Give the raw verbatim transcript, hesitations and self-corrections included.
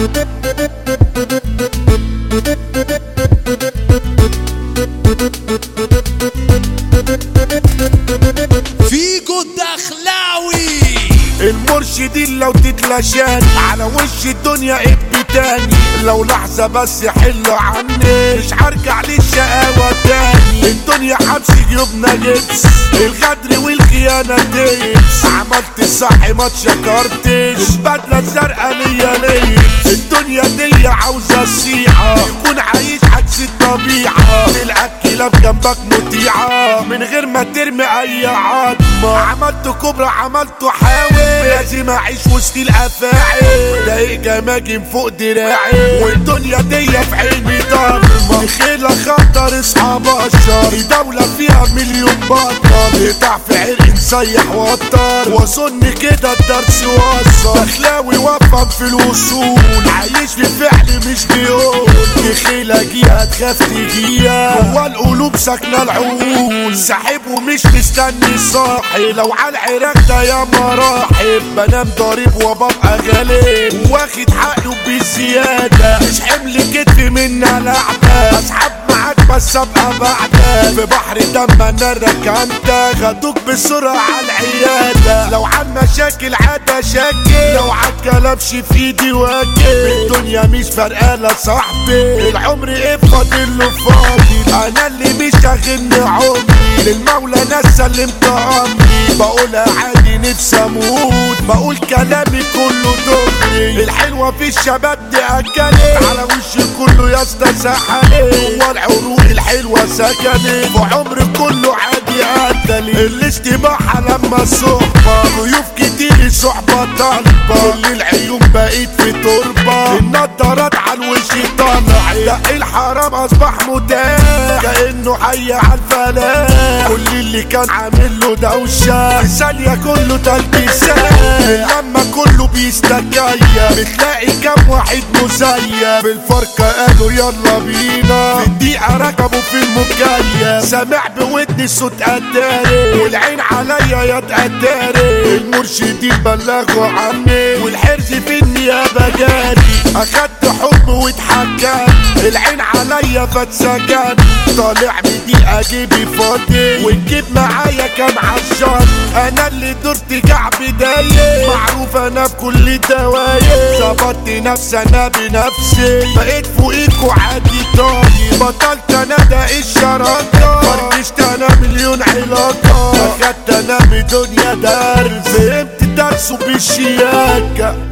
فيجو الدخلاوي المرشدين لو تتلاشاني على وش الدنيا ابني تاني، لو لحظة بس يحلوا عني مش هرجع للشقاوة تاني. الدنيا حبس جيوبنا جبس، الغدر والخيانة تيبس، عملت الصح ما تشكرتش، البدلة الزرقاء ليا ليبس. الدنيا دي عاوزة صيحة يكون عايش عكس الطبيعة، تلقى الكلاب جنبك مطيعة من غير ما ترمي اي عظمة. عملت كبرى عملت حاول، لازم اعيش وسط الافاعي، دايق جماجم فوق دراعي، والدنيا دي في عيني ضلمة. دخيلة خطر اصحى بشر، دولة فيها مليون بطل، يقطع في عرق نسيح وطر، واظن كده الدرس وصل. دخلاوي وفق في الوصول، عايش في فعل مش بيقول، دخيلة جيها تخاف تجيها، جوا القلوب ساكنة العقول، ساحب ومش مستني صاحي، لو على العراق ده يا مراحب، بنام ضارب وببقى غالب، واخد حقه بالزيادة، مش حمل كتفي منا لعبة، اسحب معاك بس ابقى بعدك، في بحر دم انا ركنتك، خدوك بسرعة على العيادة، لو عن مشاكل عادة شكل، لو عن كلامش في ايدي واكل، الدنيا مش فارقة صاحبي، العمر ايه فاضل له فاضي، انا اللي مش هغني عمري، للمولى ناس سلمت امري، بقولها عادي نفسي اموت، بقول كلامي كله دغري، الحلوة في الشباب دي اكلت، على وش كله يا اسطى سحلت، جوا العروق الحلوة سكنت، وعمري كله عادي قتلي، الاستباحة لما الصحبة، ضيوف كتير صحبة طالبة، كل العيون بقيت في تربة، النضارات على الوش طالع، دق الحرام اصبح متاح، كأنه حي على الفلاح، كل اللي كان عامل له دوشة، في ثانية كله تلبيسات، لما كله بيستكيف، بتلاقي كام واحد مزيف، في الفرقة قالوا يلا بينا، في الدقيقة ركبوا في المكيف، سامع بودني صوت قداري، والعين عليا يا تقداري، المرشدين بلغوا عني، والحرز في النيابة جاري، اخدت حب واتحكم، العين عليا فاتسجن، طالع بدقيقة جيبي فاضي، والجيب معايا كان عشان، انا اللي درت كعب دايق، معروف انا بكل دوايق، ظبطت نفسي انا بنفسي، بقيت فوقيكوا عادي طايق، بطلت انا ده الشراكة، فركشت انا مليون علاقة، اخدت انا بدنيا درس، فهمت درسه بالشياكة.